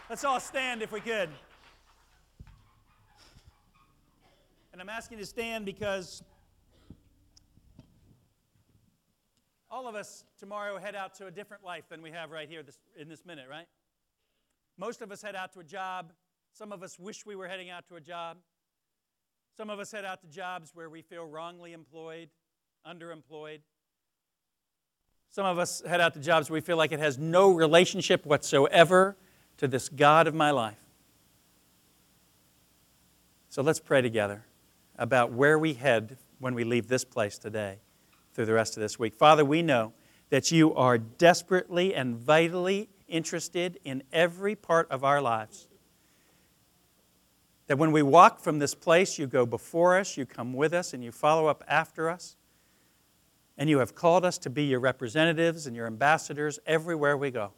Let's all stand if we could. And I'm asking you to stand because all of us tomorrow head out to a different life than we have right here in this minute, right? Most of us head out to a job. Some of us wish we were heading out to a job. Some of us head out to jobs where we feel wrongly employed, underemployed. Some of us head out to jobs where we feel like it has no relationship whatsoever to this God of my life. So let's pray together about where we head when we leave this place today through the rest of this week. Father, we know that you are desperately and vitally interested in every part of our lives. That when we walk from this place, you go before us, you come with us, and you follow up after us. And you have called us to be your representatives and your ambassadors everywhere we go.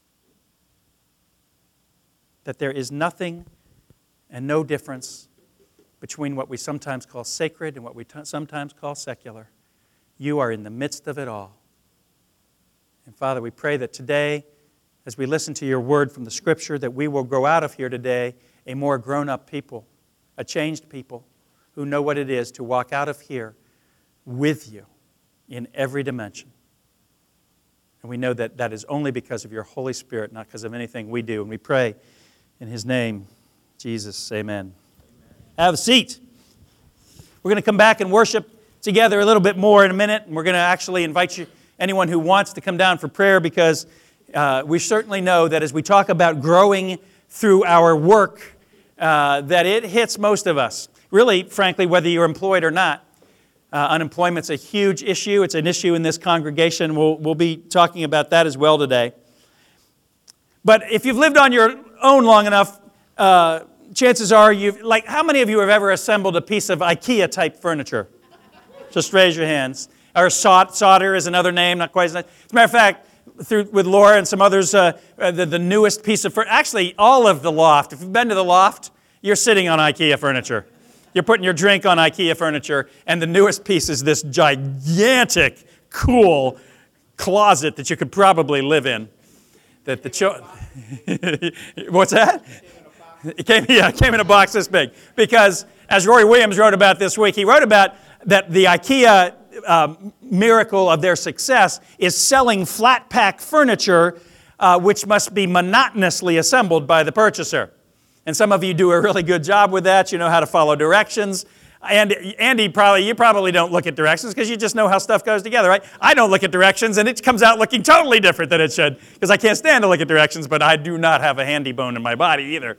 That there is nothing and no difference between what we sometimes call sacred and what we sometimes call secular. You are in the midst of it all. And Father, we pray that today, as we listen to your word from the Scripture, that we will go out of here today a more grown-up people, a changed people who know what it is to walk out of here with you in every dimension. And we know that that is only because of your Holy Spirit, not because of anything we do. And we pray in His name, Jesus, amen. Have a seat. We're going to come back and worship together a little bit more in a minute. And we're going to actually invite you, anyone who wants to come down for prayer, because we certainly know that as we talk about growing through our work, that it hits most of us. Really, frankly, whether you're employed or not. Unemployment's a huge issue. It's an issue in this congregation. We'll be talking about that as well today. But if you've lived on your own long enough, chances are how many of you have ever assembled a piece of IKEA-type furniture? Just raise your hands. Or solder is another name, not quite as nice. As a matter of fact, with Laura and some others, the newest piece of furniture, actually all of the loft. If you've been to the loft, you're sitting on IKEA furniture. You're putting your drink on IKEA furniture, and the newest piece is this gigantic, cool closet that you could probably live in. That What's that? It came in a box this big. Because, as Roy Williams wrote about this week, he wrote about that the IKEA miracle of their success is selling flat pack furniture, which must be monotonously assembled by the purchaser. And some of you do a really good job with that. You know how to follow directions. And Andy, you probably don't look at directions because you just know how stuff goes together, right? I don't look at directions, and it comes out looking totally different than it should because I can't stand to look at directions, but I do not have a handy bone in my body either.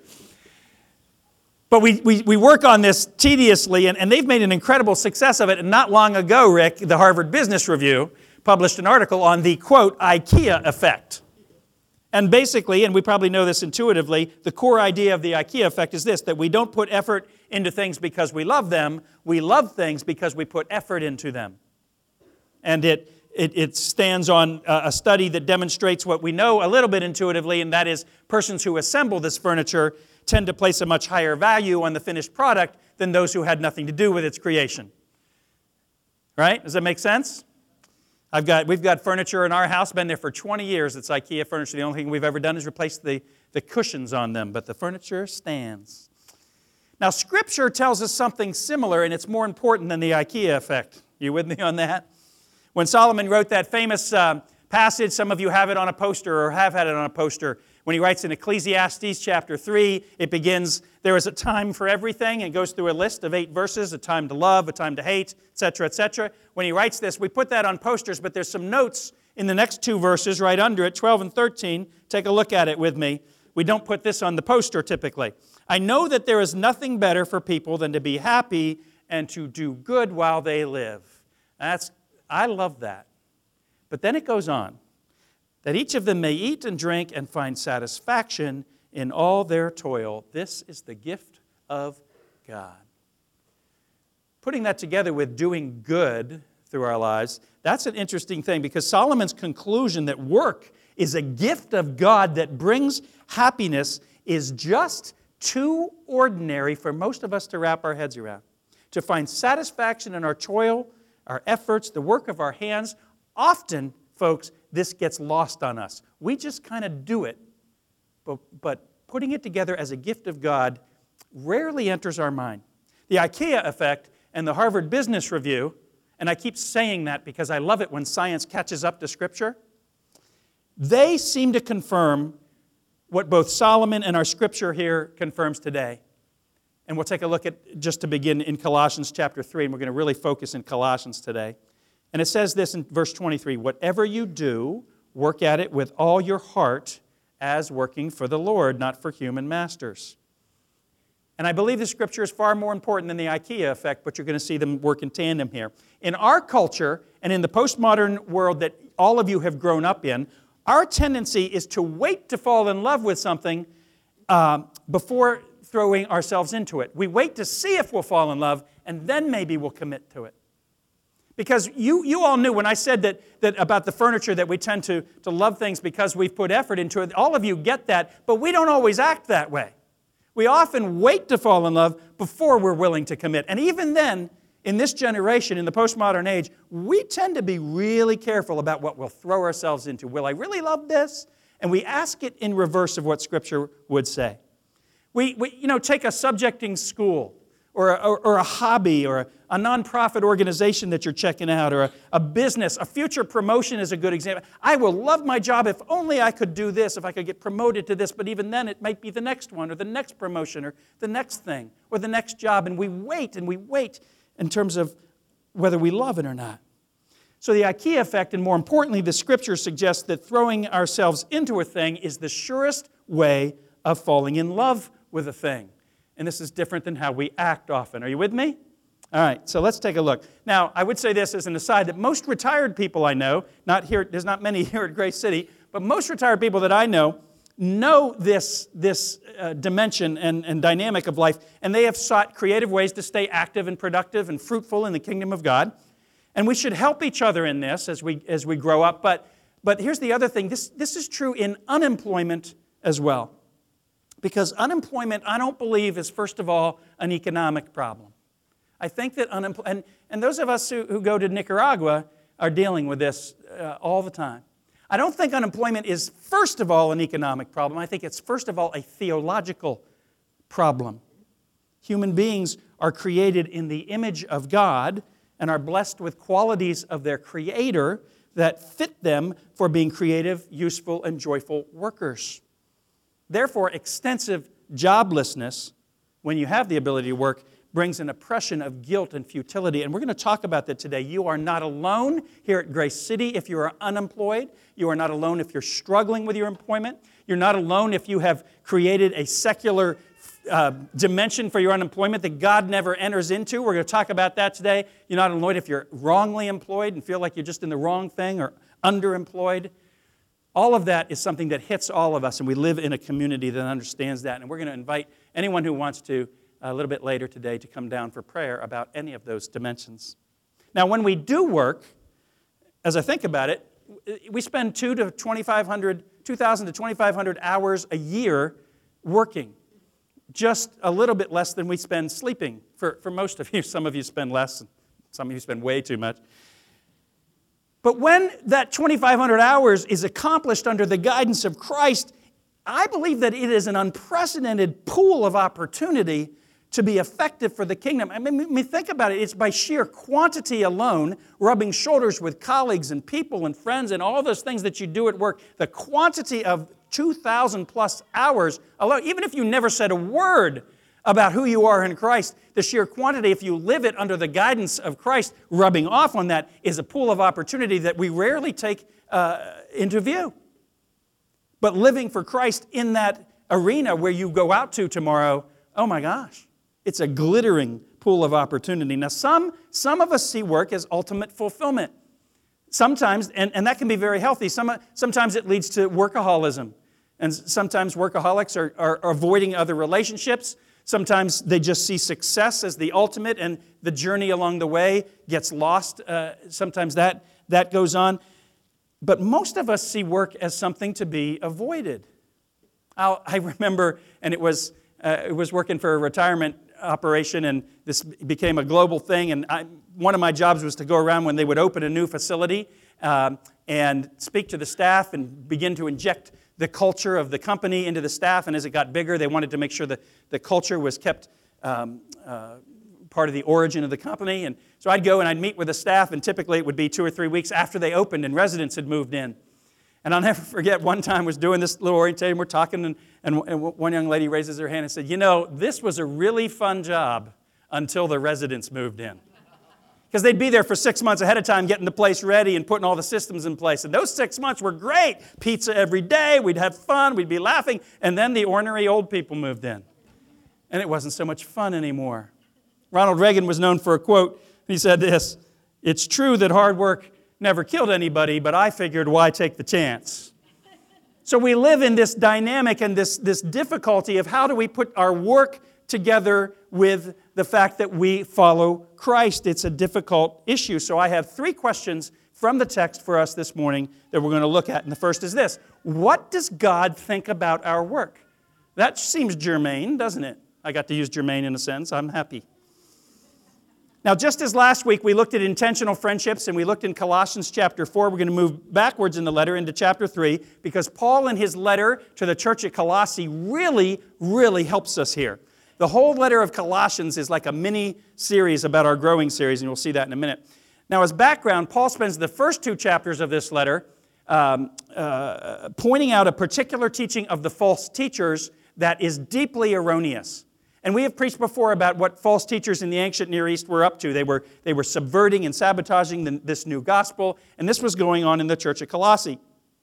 But we work on this tediously, and they've made an incredible success of it. And not long ago, Rick, the Harvard Business Review published an article on the, quote, IKEA effect. And basically, and we probably know this intuitively, the core idea of the IKEA effect is this, that we don't put effort into things because we love them. We love things because we put effort into them. And it stands on a study that demonstrates what we know a little bit intuitively, and that is persons who assemble this furniture tend to place a much higher value on the finished product than those who had nothing to do with its creation. Right? Does that make sense? We've got furniture in our house, been there for 20 years. It's IKEA furniture. The only thing we've ever done is replace the cushions on them, but the furniture stands. Now, Scripture tells us something similar, and it's more important than the IKEA effect. You with me on that? When Solomon wrote that famous passage, some of you have it on a poster or have had it on a poster. When he writes in Ecclesiastes chapter 3, it begins, there is a time for everything, and goes through a list of 8 verses, a time to love, a time to hate, etc., etc. When he writes this, we put that on posters, but there's some notes in the next 2 verses right under it, 12 and 13. Take a look at it with me. We don't put this on the poster typically. I know that there is nothing better for people than to be happy and to do good while they live. I love that. But then it goes on. That each of them may eat and drink and find satisfaction in all their toil. This is the gift of God. Putting that together with doing good through our lives, that's an interesting thing because Solomon's conclusion that work is a gift of God that brings happiness is just too ordinary for most of us to wrap our heads around. To find satisfaction in our toil, our efforts, the work of our hands, often, folks, this gets lost on us. We just kind of do it, but putting it together as a gift of God rarely enters our mind. The IKEA effect and the Harvard Business Review, and I keep saying that because I love it when science catches up to Scripture, they seem to confirm what both Solomon and our Scripture here confirms today. And we'll take a look at, just to begin, in Colossians chapter 3, and we're going to really focus in Colossians today. And it says this in verse 23, "Whatever you do, work at it with all your heart as working for the Lord, not for human masters." And I believe the Scripture is far more important than the IKEA effect, but you're going to see them work in tandem here. In our culture and in the postmodern world that all of you have grown up in, our tendency is to wait to fall in love with something before throwing ourselves into it. We wait to see if we'll fall in love, and then maybe we'll commit to it. Because you all knew when I said that about the furniture that we tend to love things because we've put effort into it. All of you get that, but we don't always act that way. We often wait to fall in love before we're willing to commit. And even then, in this generation, in the postmodern age, we tend to be really careful about what we'll throw ourselves into. Will I really love this? And we ask it in reverse of what Scripture would say. We take a subjecting school or a hobby or a nonprofit organization that you're checking out or a business. A future promotion is a good example. I will love my job if only I could do this, if I could get promoted to this, but even then it might be the next one or the next promotion or the next thing or the next job, and we wait in terms of whether we love it or not. So the IKEA effect, and more importantly, the Scripture suggests that throwing ourselves into a thing is the surest way of falling in love with a thing. And this is different than how we act often. Are you with me? All right, so let's take a look. Now, I would say this as an aside, that most retired people I know, there's not many here at Grace City, but most retired people that I know this dimension and dynamic of life, and they have sought creative ways to stay active and productive and fruitful in the kingdom of God. And we should help each other in this as we grow up. But here's the other thing. This is true in unemployment as well. Because unemployment, I don't believe, is first of all an economic problem. I think that unemployment, and those of us who go to Nicaragua are dealing with this all the time. I don't think unemployment is first of all an economic problem. I think it's first of all a theological problem. Human beings are created in the image of God and are blessed with qualities of their Creator that fit them for being creative, useful, and joyful workers. Therefore, extensive joblessness, when you have the ability to work, brings an oppression of guilt and futility. And we're going to talk about that today. You are not alone here at Grace City if you are unemployed. You are not alone if you're struggling with your employment. You're not alone if you have created a secular dimension for your unemployment that God never enters into. We're going to talk about that today. You're not alone if you're wrongly employed and feel like you're just in the wrong thing or underemployed. All of that is something that hits all of us, and we live in a community that understands that. And we're going to invite anyone who wants to, a little bit later today, to come down for prayer about any of those dimensions. Now, when we do work, as I think about it, we spend 2,000 to 2,500 hours a year working. Just a little bit less than we spend sleeping. For most of you, some of you spend less, and some of you spend way too much. But when that 2,500 hours is accomplished under the guidance of Christ, I believe that it is an unprecedented pool of opportunity to be effective for the kingdom. I mean, think about it. It's by sheer quantity alone, rubbing shoulders with colleagues and people and friends and all those things that you do at work. The quantity of 2,000 plus hours alone, even if you never said a word about who you are in Christ, the sheer quantity, if you live it under the guidance of Christ, rubbing off on that, is a pool of opportunity that we rarely take into view. But living for Christ in that arena where you go out to tomorrow, oh my gosh, it's a glittering pool of opportunity. Now, some of us see work as ultimate fulfillment. Sometimes, and that can be very healthy, sometimes it leads to workaholism. And sometimes workaholics are avoiding other relationships. Sometimes they just see success as the ultimate, and the journey along the way gets lost. Sometimes that goes on. But most of us see work as something to be avoided. I remember, and it was working for a retirement operation, and this became a global thing. And one of my jobs was to go around when they would open a new facility and speak to the staff and begin to inject the culture of the company into the staff, and as it got bigger, they wanted to make sure that the culture was kept part of the origin of the company. And so I'd go and I'd meet with the staff, and typically it would be 2 or 3 weeks after they opened and residents had moved in. And I'll never forget, one time I was doing this little orientation, we're talking, and one young lady raises her hand and said, this was a really fun job until the residents moved in. Because they'd be there for 6 months ahead of time getting the place ready and putting all the systems in place. And those 6 months were great. Pizza every day, we'd have fun, we'd be laughing. And then the ornery old people moved in. And it wasn't so much fun anymore. Ronald Reagan was known for a quote. He said this, "It's true that hard work never killed anybody, but I figured, why take the chance?" So we live in this dynamic and this difficulty of how do we put our work together with the fact that we follow Christ. It's a difficult issue. So I have 3 questions from the text for us this morning that we're going to look at. And the first is this: what does God think about our work? That seems germane, doesn't it? I got to use germane in a sense. I'm happy. Now, just as last week we looked at intentional friendships and we looked in Colossians chapter 4, we're going to move backwards in the letter into chapter 3 because Paul in his letter to the church at Colossae really, really helps us here. The whole letter of Colossians is like a mini-series about our growing series, and we'll see that in a minute. Now, as background, Paul spends the first 2 chapters of this letter pointing out a particular teaching of the false teachers that is deeply erroneous. And we have preached before about what false teachers in the ancient Near East were up to. They were subverting and sabotaging this new gospel, and this was going on in the church at Colossae.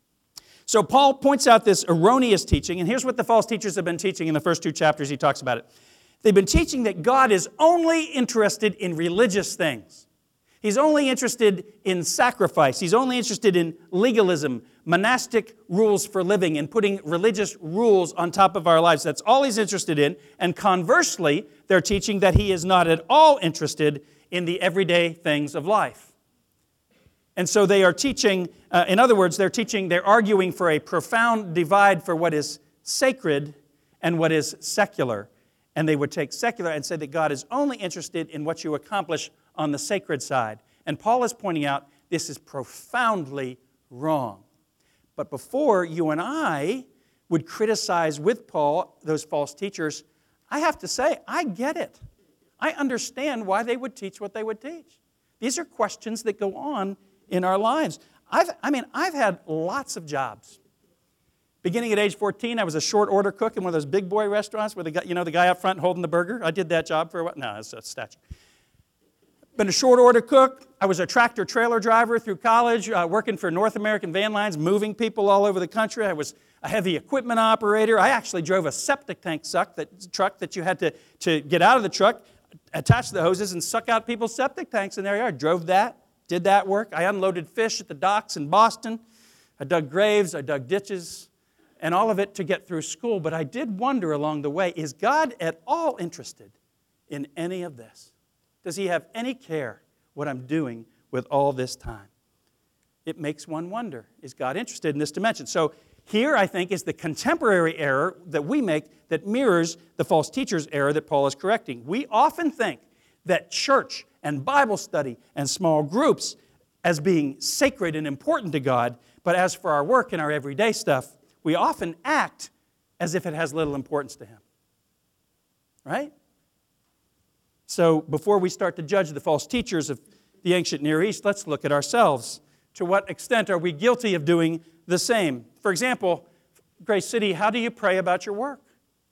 So Paul points out this erroneous teaching, and here's what the false teachers have been teaching in the first 2 chapters. He talks about it. They've been teaching that God is only interested in religious things. He's only interested in sacrifice. He's only interested in legalism, monastic rules for living, and putting religious rules on top of our lives. That's all he's interested in. And conversely, they're teaching that he is not at all interested in the everyday things of life. And so they are teaching, in other words, they're arguing for a profound divide for what is sacred and what is secular. And they would take secular and say that God is only interested in what you accomplish on the sacred side. And Paul is pointing out this is profoundly wrong. But before you and I would criticize with Paul those false teachers, I have to say, I get it. I understand why they would teach what they would teach. These are questions that go on in our lives. I've had lots of jobs. Beginning at age 14, I was a short order cook in one of those big boy restaurants where the guy up front holding the burger. I did that job for a while. No, it's a statue. Been a short order cook. I was a tractor trailer driver through college, working for North American Van Lines, moving people all over the country. I was a heavy equipment operator. I actually drove a septic tank truck that you had to get out of the truck, attach the hoses, and suck out people's septic tanks in their yard. Drove that, did that work. I unloaded fish at the docks in Boston. I dug graves, I dug ditches, and all of it to get through school. But I did wonder along the way, is God at all interested in any of this? Does he have any care what I'm doing with all this time? It makes one wonder, is God interested in this dimension? So here, I think, is the contemporary error that we make that mirrors the false teacher's error that Paul is correcting. We often think that church and Bible study and small groups as being sacred and important to God, but as for our work and our everyday stuff, we often act as if it has little importance to him. Right? So before we start to judge the false teachers of the ancient Near East, let's look at ourselves. To what extent are we guilty of doing the same? For example, Grace City, how do you pray about your work?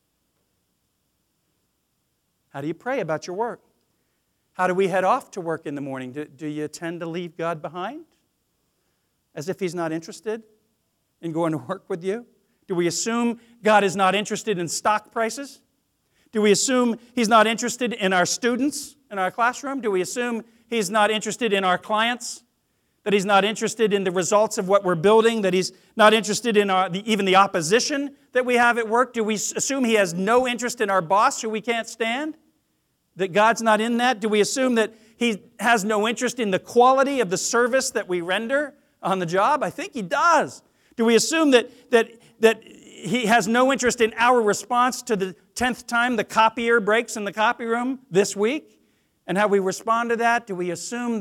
How do you pray about your work? How do we head off to work in the morning? Do you tend to leave God behind? As if he's not interested in going to work with you? Do we assume God is not interested in stock prices? Do we assume he's not interested in our students in our classroom? Do we assume he's not interested in our clients? That he's not interested in the results of what we're building? That he's not interested in even the opposition that we have at work? Do we assume he has no interest in our boss who we can't stand? That God's not in that? Do we assume that he has no interest in the quality of the service that we render on the job? I think he does. Do we assume that he has no interest in our response to the 10th time the copier breaks in the copy room this week and how we respond to that? Do we assume that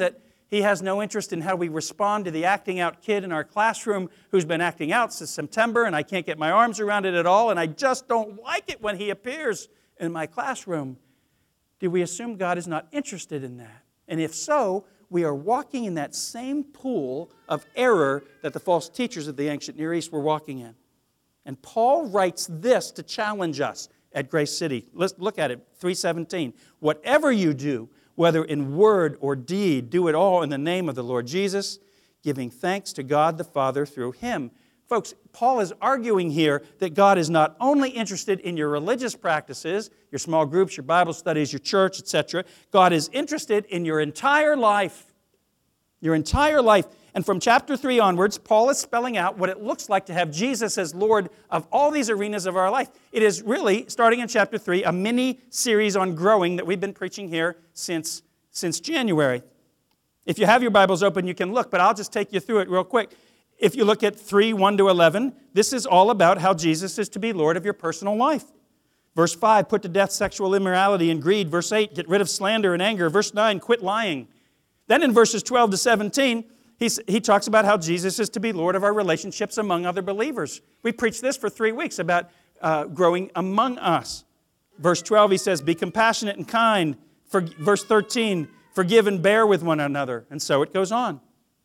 He has no interest in how we respond to the acting out kid in our classroom who's been acting out since September, and I can't get my arms around it at all, and I just don't like it when he appears in my classroom. Do we assume God is not interested in that? And if so, we are walking in that same pool of error that the false teachers of the ancient Near East were walking in. And Paul writes this to challenge us at Grace City. Let's look at it, 3:17. Whatever you do, whether in word or deed, do it all in the name of the Lord Jesus, giving thanks to God the Father through Him. Folks, Paul is arguing here that God is not only interested in your religious practices, your small groups, your Bible studies, your church, etc. God is interested in your entire life. Your entire life. And from chapter 3 onwards, Paul is spelling out what it looks like to have Jesus as Lord of all these arenas of our life. It is really, starting in chapter 3, a mini-series on growing that we've been preaching here since January. If you have your Bibles open, you can look, but I'll just take you through it real quick. If you look at 3:1-11, this is all about how Jesus is to be Lord of your personal life. Verse 5, put to death sexual immorality and greed. Verse 8, get rid of slander and anger. Verse 9, quit lying. Then in verses 12-17, he talks about how Jesus is to be Lord of our relationships among other believers. We preached this for 3 weeks about growing among us. Verse 12, he says, be compassionate and kind. Verse 13, forgive and bear with one another. And so it goes on.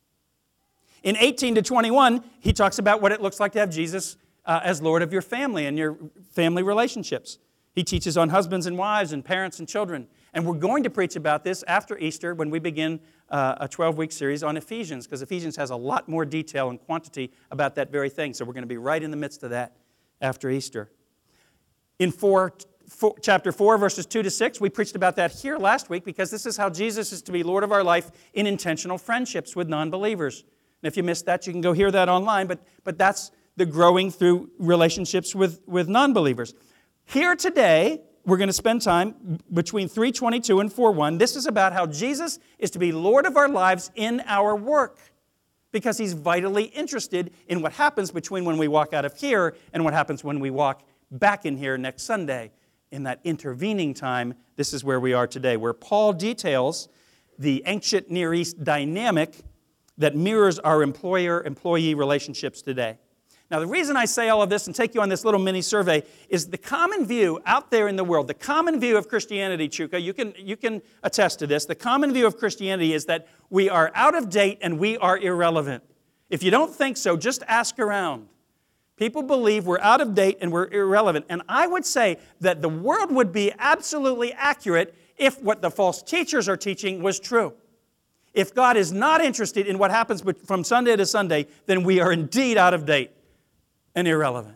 In 18-21, he talks about what it looks like to have Jesus as Lord of your family and your family relationships. He teaches on husbands and wives and parents and children. And we're going to preach about this after Easter when we begin a 12-week series on Ephesians, because Ephesians has a lot more detail and quantity about that very thing. So we're going to be right in the midst of that after Easter. In chapter 4, verses 2-6, we preached about that here last week because this is how Jesus is to be Lord of our life in intentional friendships with non-believers. And if you missed that, you can go hear that online, but that's the growing through relationships with non-believers. Here today, we're going to spend time between 3:22 and 4:1. This is about how Jesus is to be Lord of our lives in our work, because He's vitally interested in what happens between when we walk out of here and what happens when we walk back in here next Sunday. In that intervening time, this is where we are today, where Paul details the ancient Near East dynamic that mirrors our employer-employee relationships today. Now, the reason I say all of this and take you on this little mini-survey is the common view out there in the world, the common view of Christianity, Chuka, you can attest to this, the common view of Christianity is that we are out of date and we are irrelevant. If you don't think so, just ask around. People believe we're out of date and we're irrelevant. And I would say that the world would be absolutely accurate if what the false teachers are teaching was true. If God is not interested in what happens from Sunday to Sunday, then we are indeed out of date and irrelevant.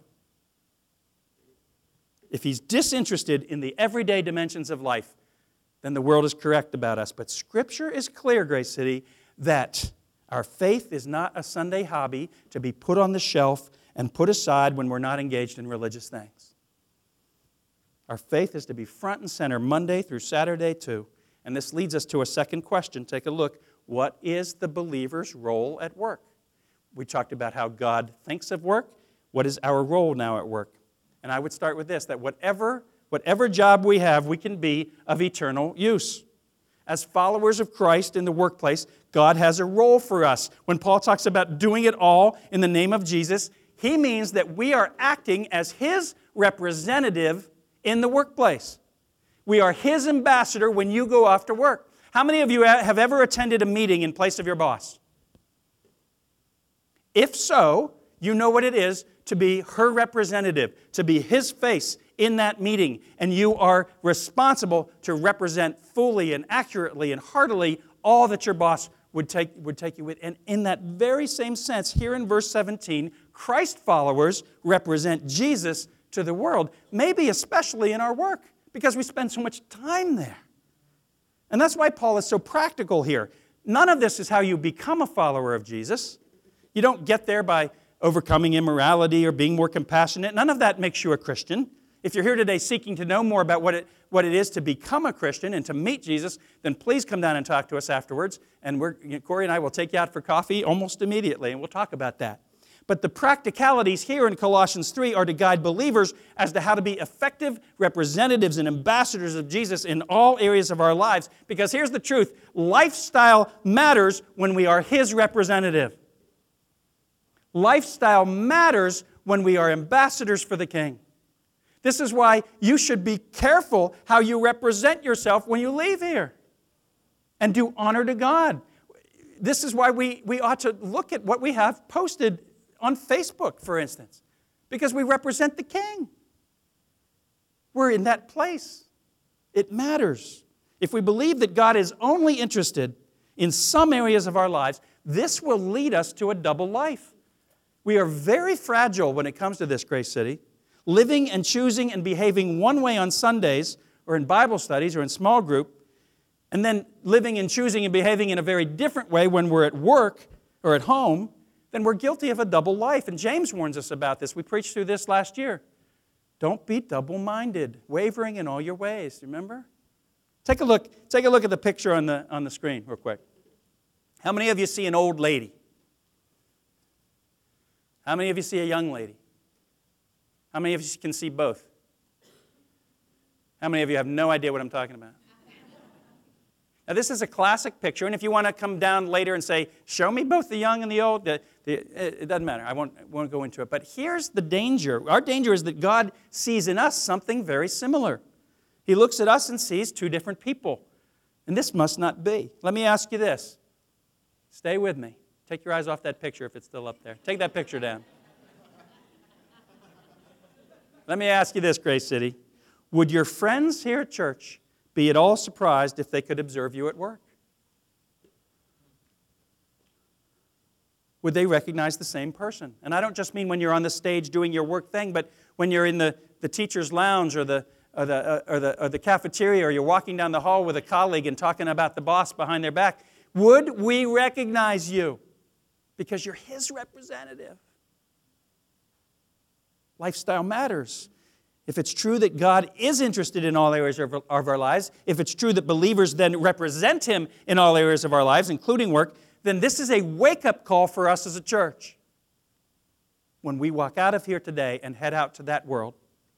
If He's disinterested in the everyday dimensions of life, then the world is correct about us. But Scripture is clear, Grace City, that our faith is not a Sunday hobby to be put on the shelf and put aside when we're not engaged in religious things. Our faith is to be front and center Monday through Saturday too. And this leads us to a second question. Take a look. What is the believer's role at work? We talked about how God thinks of work. What is our role now at work? And I would start with this, that whatever job we have, we can be of eternal use. As followers of Christ in the workplace, God has a role for us. When Paul talks about doing it all in the name of Jesus, he means that we are acting as His representative in the workplace. We are His ambassador when you go off to work. How many of you have ever attended a meeting in place of your boss? If so, you know what it is to be her representative, to be his face in that meeting, and you are responsible to represent fully and accurately and heartily all that your boss would take you with. And in that very same sense, here in verse 17, Christ followers represent Jesus to the world, maybe especially in our work, because we spend so much time there. And that's why Paul is so practical here. None of this is how you become a follower of Jesus. You don't get there by overcoming immorality or being more compassionate. None of that makes you a Christian. If you're here today seeking to know more about what it is to become a Christian and to meet Jesus, then please come down and talk to us afterwards. And Corey and I will take you out for coffee almost immediately, and we'll talk about that. But the practicalities here in Colossians 3 are to guide believers as to how to be effective representatives and ambassadors of Jesus in all areas of our lives. Because here's the truth, lifestyle matters when we are His representative. Lifestyle matters when we are ambassadors for the King. This is why you should be careful how you represent yourself when you leave here and do honor to God. This is why we ought to look at what we have posted on Facebook, for instance, because we represent the King. We're in that place. It matters. If we believe that God is only interested in some areas of our lives, this will lead us to a double life. We are very fragile when it comes to this, Grace City. Living and choosing and behaving one way on Sundays or in Bible studies or in small group, and then living and choosing and behaving in a very different way when we're at work or at home, then we're guilty of a double life. And James warns us about this. We preached through this last year. Don't be double-minded, wavering in all your ways. Remember? Take a look at the picture on the screen real quick. How many of you see an old lady? How many of you see a young lady? How many of you can see both? How many of you have no idea what I'm talking about? Now, this is a classic picture, and if you want to come down later and say, show me both the young and the old, it doesn't matter. I won't go into it. But here's the danger. Our danger is that God sees in us something very similar. He looks at us and sees two different people. And this must not be. Let me ask you this. Stay with me. Take your eyes off that picture if it's still up there. Take that picture down. Let me ask you this, Grace City. Would your friends here at church be at all surprised if they could observe you at work? Would they recognize the same person? And I don't just mean when you're on the stage doing your work thing, but when you're in the teacher's lounge or the cafeteria, or you're walking down the hall with a colleague and talking about the boss behind their back. Would we recognize you? Because you're His representative. Lifestyle matters. If it's true that God is interested in all areas of our lives, if it's true that believers then represent Him in all areas of our lives, including work, then this is a wake-up call for us as a church. When we walk out of here today and head out to that world,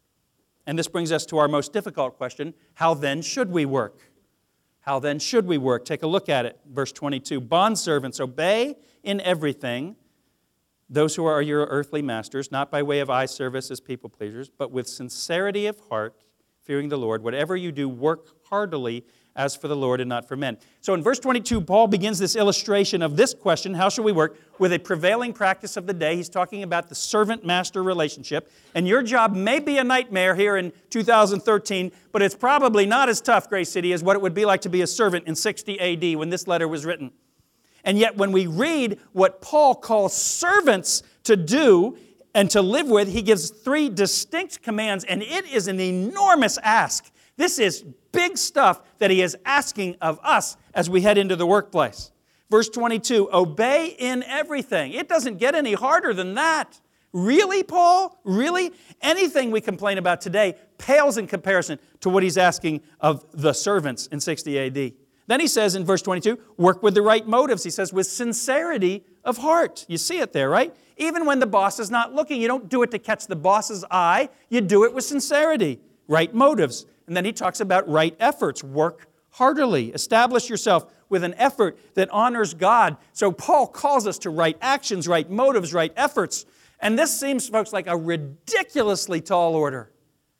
and this brings us to our most difficult question, how then should we work? How then should we work? Take a look at it. Verse 22, bondservants, obey in everything those who are your earthly masters, not by way of eye service as people pleasers, but with sincerity of heart, fearing the Lord. Whatever you do, work heartily as for the Lord and not for men. So in verse 22, Paul begins this illustration of this question, how shall we work, with a prevailing practice of the day. He's talking about the servant-master relationship. And your job may be a nightmare here in 2013, but it's probably not as tough, Grace City, as what it would be like to be a servant in 60 A.D. when this letter was written. And yet when we read what Paul calls servants to do and to live with, he gives three distinct commands, and it is an enormous ask. This is big stuff that he is asking of us as we head into the workplace. Verse 22, obey in everything. It doesn't get any harder than that. Really, Paul? Really? Anything we complain about today pales in comparison to what he's asking of the servants in 60 AD. Then he says in verse 22, work with the right motives. He says with sincerity of heart. You see it there, right? Even when the boss is not looking, you don't do it to catch the boss's eye. You do it with sincerity, right motives. And then he talks about right efforts. Work heartily. Establish yourself with an effort that honors God. So Paul calls us to right actions, right motives, right efforts. And this seems, folks, like a ridiculously tall order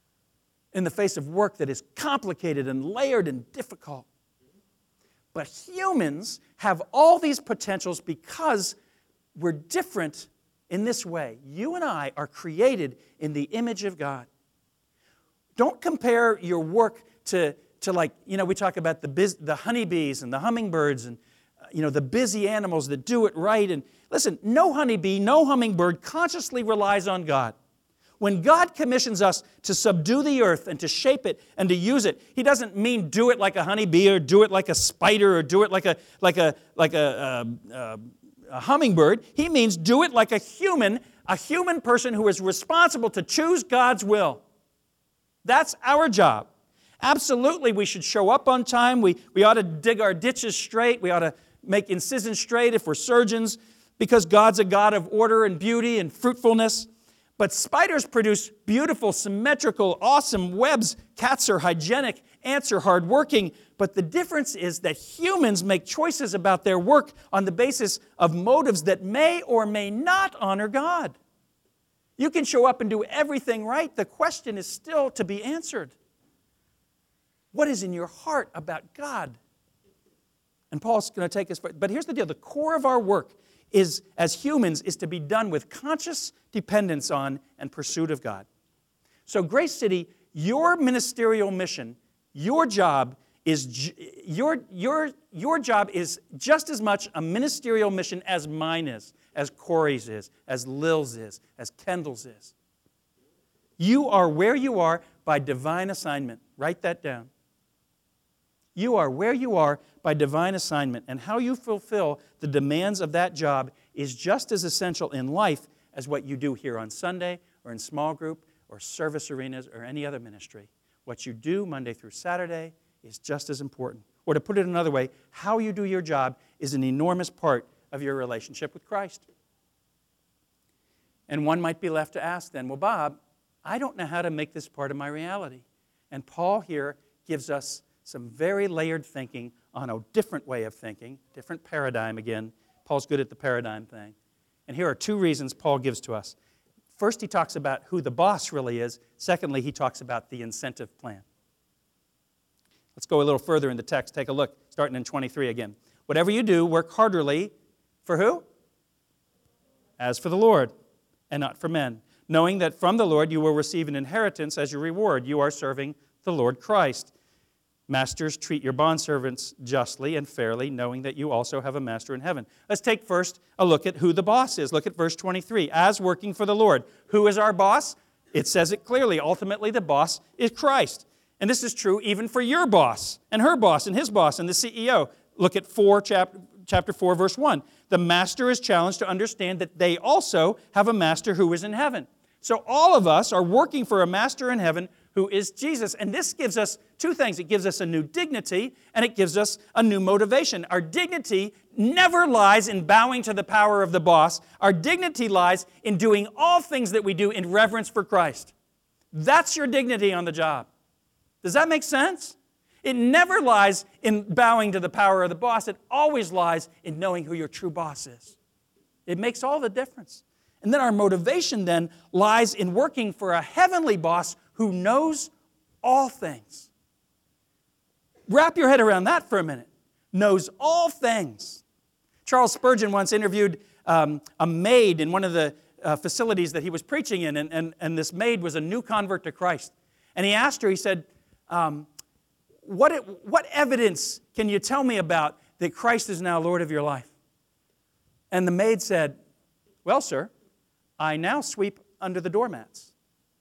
in the face of work that is complicated and layered and difficult. But humans have all these potentials because we're different in this way. You and I are created in the image of God. Don't compare your work to like, we talk about the honeybees and the hummingbirds and, the busy animals that do it right. And listen, no honeybee, no hummingbird consciously relies on God. When God commissions us to subdue the earth and to shape it and to use it, He doesn't mean do it like a honeybee or do it like a spider or do it like a hummingbird. He means do it like a human person who is responsible to choose God's will. That's our job. Absolutely, we should show up on time. We ought to dig our ditches straight. We ought to make incisions straight if we're surgeons. because God's a God of order and beauty and fruitfulness. But spiders produce beautiful, symmetrical, awesome webs. Cats are hygienic. Ants are hardworking. But the difference is that humans make choices about their work on the basis of motives that may or may not honor God. You can show up and do everything right. The question is still to be answered. What is in your heart about God? And Paul's going to take us, but here's the deal. The core of our work is, as humans, is to be done with conscious dependence on and pursuit of God. So Grace City, your ministerial mission, your job is your job is just as much a ministerial mission as mine is, as Corey's is, as Lil's is, as Kendall's is. You are where you are by divine assignment. Write that down. You are where you are by divine assignment, and how you fulfill the demands of that job is just as essential in life as what you do here on Sunday or in small group or service arenas or any other ministry. What you do Monday through Saturday is just as important. Or to put it another way, how you do your job is an enormous part of your relationship with Christ. And one might be left to ask then, well, Bob, I don't know how to make this part of my reality. And Paul here gives us some very layered thinking on a different way of thinking, different paradigm again. Paul's good at the paradigm thing. And here are two reasons Paul gives to us. First, he talks about who the boss really is. Secondly, he talks about the incentive plan. Let's go a little further in the text. Take a look, starting in 23 again. Whatever you do, work heartily for who? As for the Lord, and not for men, knowing that from the Lord you will receive an inheritance as your reward. You are serving the Lord Christ. Masters, treat your bondservants justly and fairly, knowing that you also have a master in heaven. Let's take first a look at who the boss is. Look at verse 23. As working for the Lord. Who is our boss? It says it clearly. Ultimately, the boss is Christ. And this is true even for your boss and her boss and his boss and the CEO. Look at chapter 4, verse 1. The master is challenged to understand that they also have a master who is in heaven. So all of us are working for a master in heaven who is Jesus. And this gives us two things. It gives us a new dignity and it gives us a new motivation. Our dignity never lies in bowing to the power of the boss. Our dignity lies in doing all things that we do in reverence for Christ. That's your dignity on the job. Does that make sense? It never lies in bowing to the power of the boss. It always lies in knowing who your true boss is. It makes all the difference. And then our motivation then lies in working for a heavenly boss who knows all things. Wrap your head around that for a minute. Knows all things. Charles Spurgeon once interviewed a maid in one of the facilities that he was preaching in, and this maid was a new convert to Christ. And he asked her, he said, what evidence can you tell me about that Christ is now Lord of your life? And the maid said, well, sir, I now sweep under the doormats.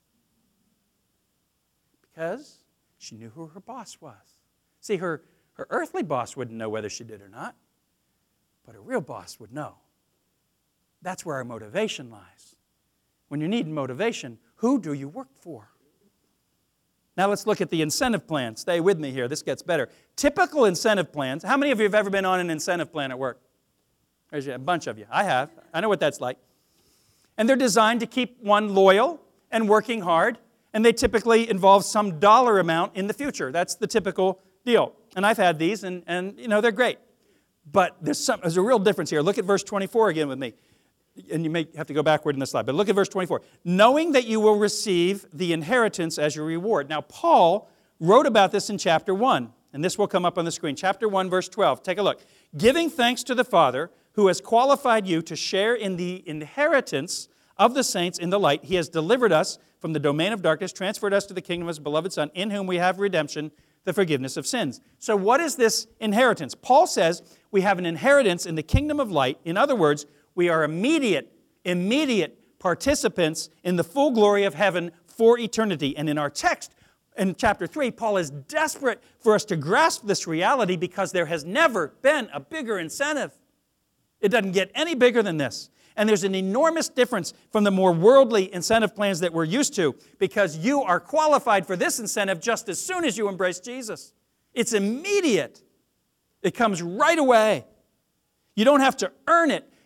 Because she knew who her boss was. See, her earthly boss wouldn't know whether she did or not, but her real boss would know. That's where our motivation lies. When you need motivation, who do you work for? Now let's look at the incentive plan. Stay with me here. This gets better. Typical incentive plans. How many of you have ever been on an incentive plan at work? There's a bunch of you. I have. I know what that's like. And they're designed to keep one loyal and working hard, and they typically involve some dollar amount in the future. That's the typical deal. And I've had these, and you know, they're great. But there's a real difference here. Look at verse 24 again with me. And you may have to go backward in the slide, but look at verse 24. Knowing that you will receive the inheritance as your reward. Now, Paul wrote about this in chapter 1, and this will come up on the screen. Chapter 1, verse 12. Take a look. Giving thanks to the Father, who has qualified you to share in the inheritance of the saints in the light. He has delivered us from the domain of darkness, transferred us to the kingdom of His beloved Son, in whom we have redemption, the forgiveness of sins. So what is this inheritance? Paul says we have an inheritance in the kingdom of light. In other words, we are immediate participants in the full glory of heaven for eternity. And in our text, in chapter 3, Paul is desperate for us to grasp this reality because there has never been a bigger incentive. It doesn't get any bigger than this. And there's an enormous difference from the more worldly incentive plans that we're used to because you are qualified for this incentive just as soon as you embrace Jesus. It's immediate. It comes right away. You don't have to earn it.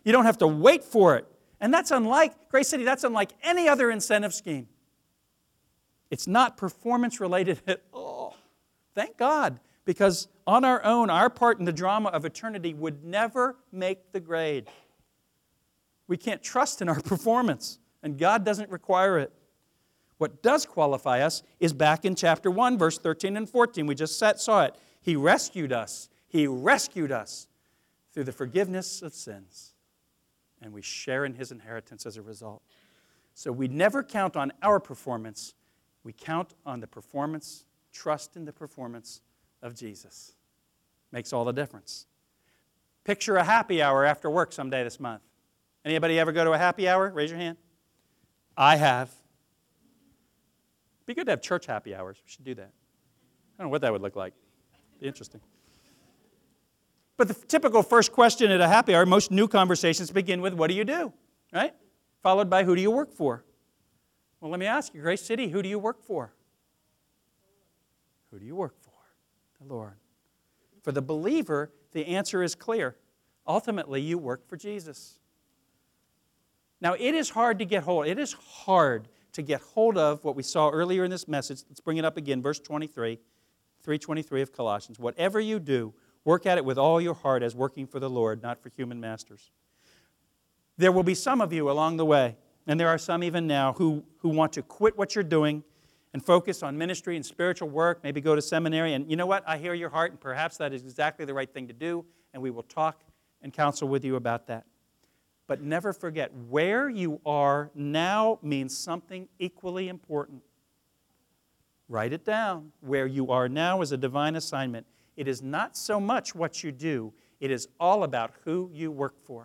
You don't have to wait for it. And that's unlike, Grace City, that's unlike any other incentive scheme. It's not performance related at all. Thank God, because on our own, our part in the drama of eternity would never make the grade. We can't trust in our performance, and God doesn't require it. What does qualify us is back in chapter 1, verse 13 and 14. We just saw it. He rescued us. He rescued us through the forgiveness of sins. And we share in His inheritance as a result. So we never count on our performance. We count on the performance, trust in the performance of Jesus. Makes all the difference. Picture a happy hour after work someday this month. Anybody ever go to a happy hour? Raise your hand. I have. Be good to have church happy hours. We should do that. I don't know what that would look like. Be interesting. But the typical first question at a happy hour, most new conversations begin with, what do you do? Right? Followed by, who do you work for? Well, let me ask you, Grace City, who do you work for? Who do you work for? The Lord. For the believer, the answer is clear. Ultimately, you work for Jesus. Now, it is hard to get hold. It is hard to get hold of what we saw earlier in this message. Let's bring it up again, verse 23, 3:23 of Colossians. Whatever you do, work at it with all your heart as working for the Lord, not for human masters. There will be some of you along the way, and there are some even now, who want to quit what you're doing and focus on ministry and spiritual work, maybe go to seminary. And you know what? I hear your heart, and perhaps that is exactly the right thing to do, and we will talk and counsel with you about that. But never forget, where you are now means something equally important. Write it down. Where you are now is a divine assignment. It is not so much what you do. It is all about who you work for.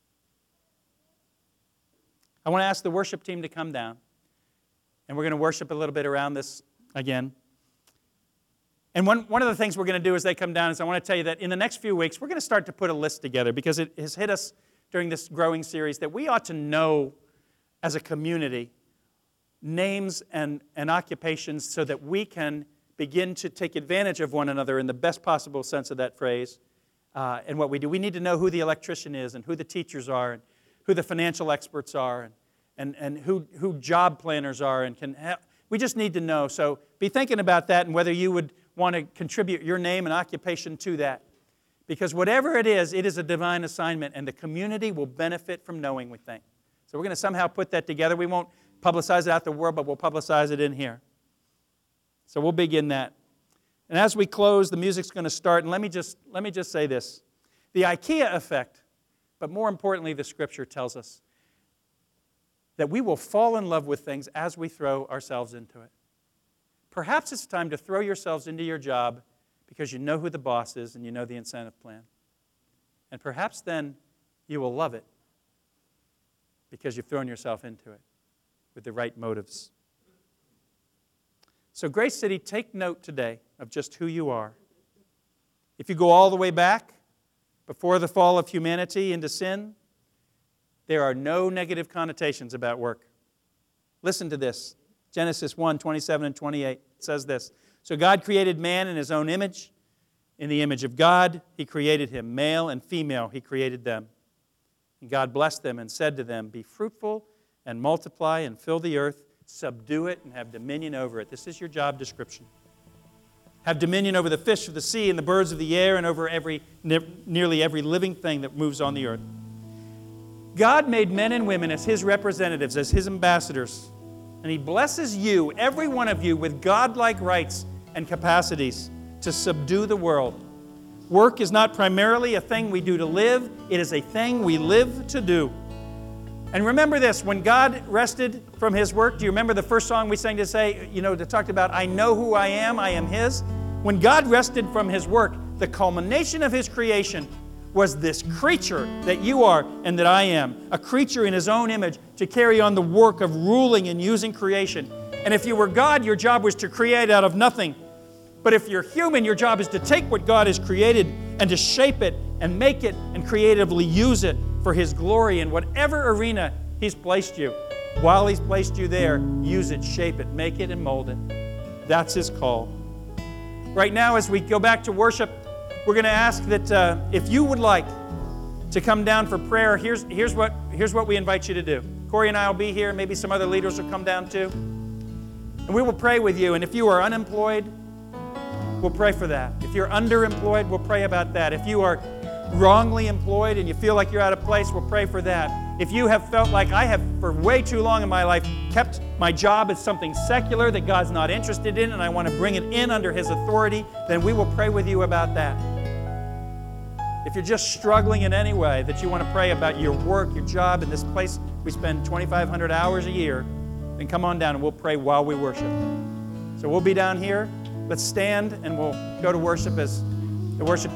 I want to ask the worship team to come down. And we're going to worship a little bit around this again. And one of the things we're going to do as they come down is I want to tell you that in the next few weeks, we're going to start to put a list together, because it has hit us during this growing series that we ought to know as a community names and occupations so that we can begin to take advantage of one another in the best possible sense of that phrase. And what we do, we need to know who the electrician is and who the teachers are and who the financial experts are and who job planners are. We just need to know. So be thinking about that and whether you would want to contribute your name and occupation to that. Because whatever it is a divine assignment, and the community will benefit from knowing, we think. So we're going to somehow put that together. We won't publicize it out to the world, but we'll publicize it in here. So we'll begin that. And as we close, the music's going to start. And let me just say this. The IKEA effect, but more importantly, the Scripture tells us that we will fall in love with things as we throw ourselves into it. Perhaps it's time to throw yourselves into your job because you know who the boss is and you know the incentive plan. And perhaps then you will love it because you've thrown yourself into it with the right motives. So Grace City, take note today of just who you are. If you go all the way back, before the fall of humanity into sin, there are no negative connotations about work. Listen to this. Genesis 1:27 and 28 says this. So God created man in His own image. In the image of God, He created him. Male and female, He created them. And God blessed them and said to them, be fruitful and multiply and fill the earth, subdue it and have dominion over it. This is your job description. Have dominion over the fish of the sea and the birds of the air and over nearly every living thing that moves on the earth. God made men and women as His representatives, as His ambassadors. And He blesses you, every one of you, with godlike rights and capacities to subdue the world. Work is not primarily a thing we do to live. It is a thing we live to do. And remember this, when God rested from His work, do you remember the first song we sang to say, that talked about, I know who I am His? When God rested from His work, the culmination of His creation was this creature that you are and that I am, a creature in His own image to carry on the work of ruling and using creation. And if you were God, your job was to create out of nothing. But if you're human, your job is to take what God has created and to shape it and make it and creatively use it for His glory in whatever arena He's placed you. While He's placed you there, use it, shape it, make it, and mold it. That's His call. Right now, as we go back to worship, we're going to ask that if you would like to come down for prayer, here's what we invite you to do. Corey and I will be here. Maybe some other leaders will come down too. And we will pray with you. And if you are unemployed, we'll pray for that. If you're underemployed, we'll pray about that. If you are wrongly employed and you feel like you're out of place, we'll pray for that. If you have felt like I have for way too long in my life kept my job as something secular that God's not interested in and I want to bring it in under His authority, then we will pray with you about that. If you're just struggling in any way that you want to pray about your work, your job, in this place we spend 2,500 hours a year, then come on down and we'll pray while we worship. So we'll be down here. Let's stand and we'll go to worship as the worship